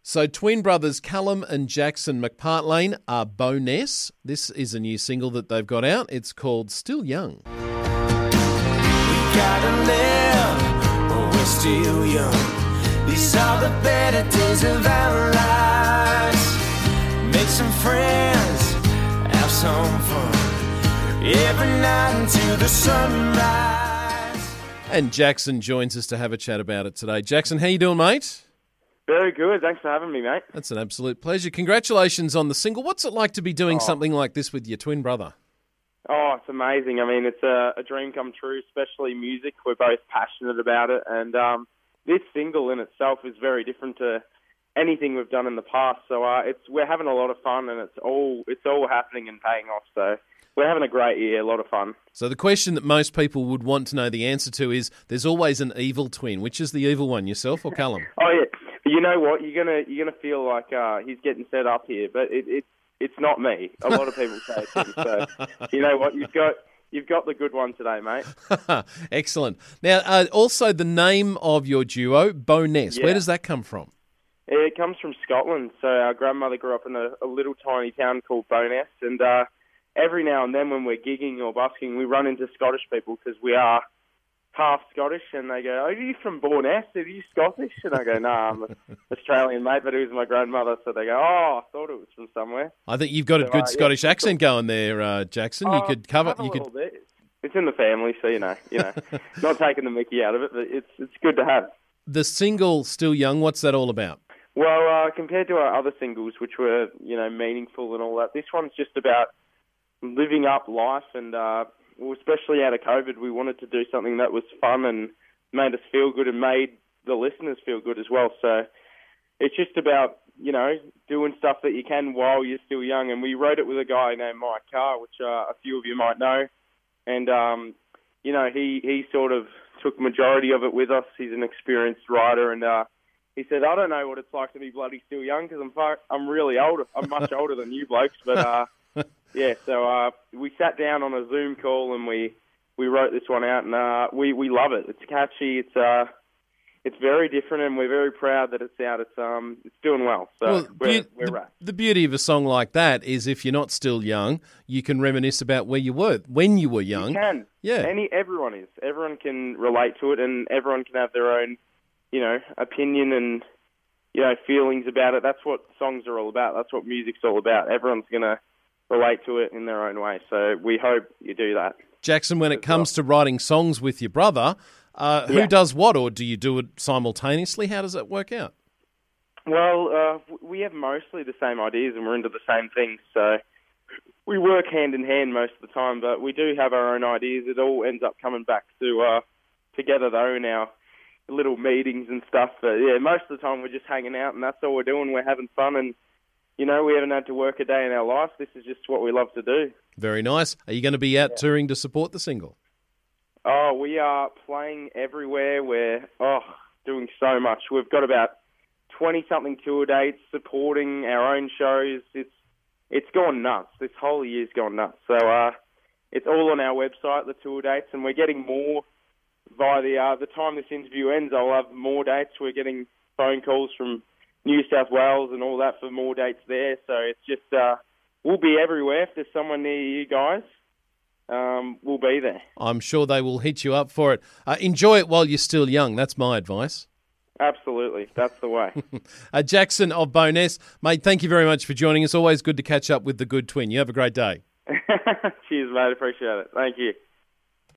So twin brothers Callum and Jackson McPartlane are Bo'ness. This is a new single that they've got out. It's called Still Young. We gotta live, but we're still young. These are the better days of our lives. Make some friends, have some fun. Every night until the sunrise. And Jackson joins us to have a chat about it today. Jackson, how you doing, mate? Very good. Thanks for having me, mate. That's an absolute pleasure. Congratulations on the single. What's it like to be doing something like this with your twin brother? Oh, it's amazing. I mean, it's a dream come true, especially music. We're both passionate about it. And this single in itself is very different to anything we've done in the past. So we're having a lot of fun, and it's all happening and paying off. So we're having a great year, a lot of fun. So the question that most people would want to know the answer to is, there's always an evil twin. Which is the evil one, yourself or Callum? Oh, yeah. You know what? You're gonna feel like he's getting set up here, but it's not me. A lot of people say it's him. So you know what? You've got the good one today, mate. Excellent. Now, also the name of your duo, Bo'ness. Yeah. Where does that come from? It comes from Scotland. So our grandmother grew up in a little tiny town called Bo'ness, and every now and then when we're gigging or busking, we run into Scottish people because we are half Scottish, and they go, "Are you from Bo'ness? Are you Scottish?" And I go, "No, I'm Australian, mate, but it was my grandmother." So they go, "Oh, I thought it was from somewhere." I think you've got a good Scottish accent going there, Jackson. You could cover. You could. Bit. It's in the family, so you know, not taking the mickey out of it, but it's good to have. The single "Still Young," what's that all about? Well, compared to our other singles, which were meaningful and all that, this one's just about living up life and. Well, especially out of COVID, we wanted to do something that was fun and made us feel good and made the listeners feel good as well. So it's just about, doing stuff that you can while you're still young. And we wrote it with a guy named Mike Carr, which a few of you might know. And, he sort of took majority of it with us. He's an experienced writer. And he said, "I don't know what it's like to be bloody still young because I'm really old. I'm much older than you blokes, but... Yeah, so we sat down on a Zoom call and we wrote this one out, and we love it. It's catchy. It's very different, and we're very proud that it's out. It's doing well. So we're wrapped. The beauty of a song like that is if you're not still young, you can reminisce about where you were when you were young. You can. Yeah. Everyone is. Everyone can relate to it, and everyone can have their own, opinion and feelings about it. That's what songs are all about. That's what music's all about. Everyone's gonna relate to it in their own way. So we hope you do that. Jackson, when it comes to writing songs with your brother, who does what, or do you do it simultaneously? How does that work out? Well, we have mostly the same ideas and we're into the same things. So we work hand in hand most of the time, but we do have our own ideas. It all ends up coming back to together, though, in our little meetings and stuff. But yeah, most of the time we're just hanging out and that's all we're doing. We're having fun and we haven't had to work a day in our life. This is just what we love to do. Very nice. Are you going to be out touring to support the single? Oh, we are playing everywhere. We're doing so much. We've got about 20-something tour dates supporting our own shows. It's gone nuts. This whole year's gone nuts. So it's all on our website, the tour dates, and we're getting more by the time this interview ends. I'll have more dates. We're getting phone calls from New South Wales and all that for more dates there. So it's just, we'll be everywhere. If there's someone near you guys, we'll be there. I'm sure they will hit you up for it. Enjoy it while you're still young. That's my advice. Absolutely. That's the way. Jackson of Bo'ness, mate, thank you very much for joining us. Always good to catch up with the good twin. You have a great day. Cheers, mate. Appreciate it. Thank you.